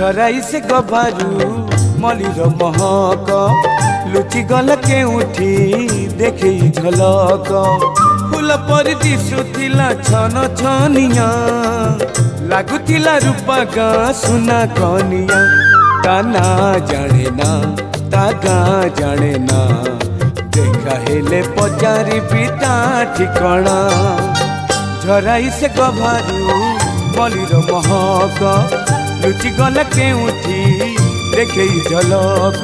झराई से गभारू मलिर महक लुचि गल केउठी देखे झलक फूल पर दिशुथिला छन छनिया लागुथिला रूपा गाँ सुना कनिया ता ना जाने ना ता गाँ जाने ना देखा हेले पचारि पिता ठिकणा झराई से गभारू मलिर महक लुचि गल केउठी देखे झलक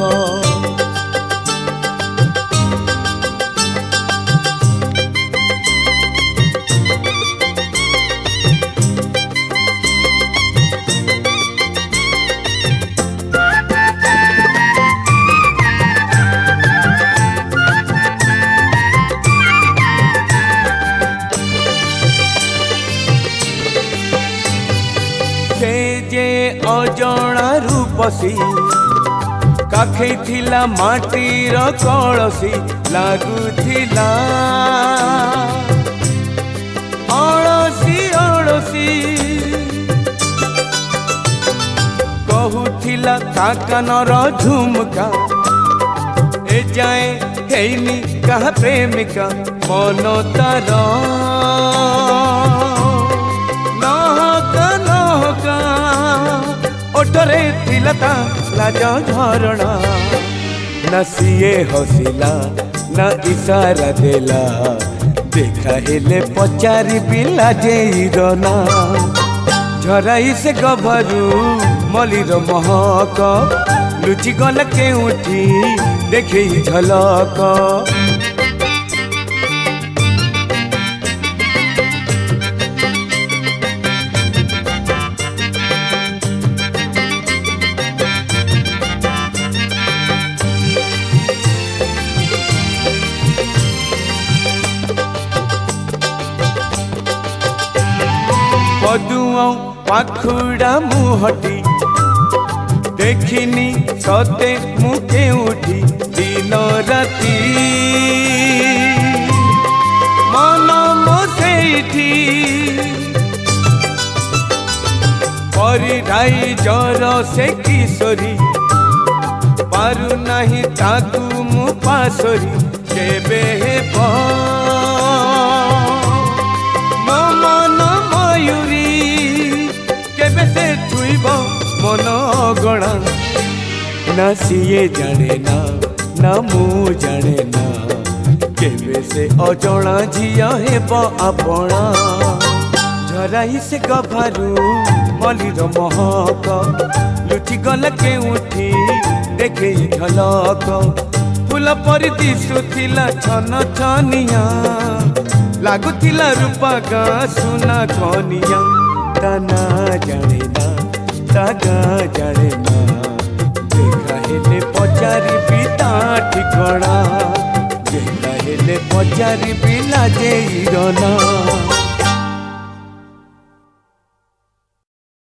जे अजणा रूपसी काखे थिला माटीर कलसी लागुथिला अड़सी अड़सी कहूथिला ता कानर झुमका ए जाए हेनी कहा प्रेमिका मन तार ओठरे थिला ता लाज झरणा न सिए हसिला न इशारा देला देखा हेले पचारि पिला जेरना झराई से गभरू मलिर महक लुचि गल केउठी देखे झलक पदुआ पाखुड़ा मुहटी देखिनी सते मुखे उठी दिन राती मन मोसेठी परिधाई जर से किशोरी पारु नाही ताकू मु पासरी केबे हेब मन गणा ना सिए जाने ना मु जाने ना केबे से अजणा झिया हेब आपणा झराई से गभारू मलिर महक लुचि गल केउठी देखे झलक फूल पर दिशुथिला छन छनिया लागुथिला रूपा गाँ सुना कनिया ता ना जाने ना ता गाँ जाने ना देखा हेले पचारि पिता ठिकणा देखा हेले पचारि पिला जेरना।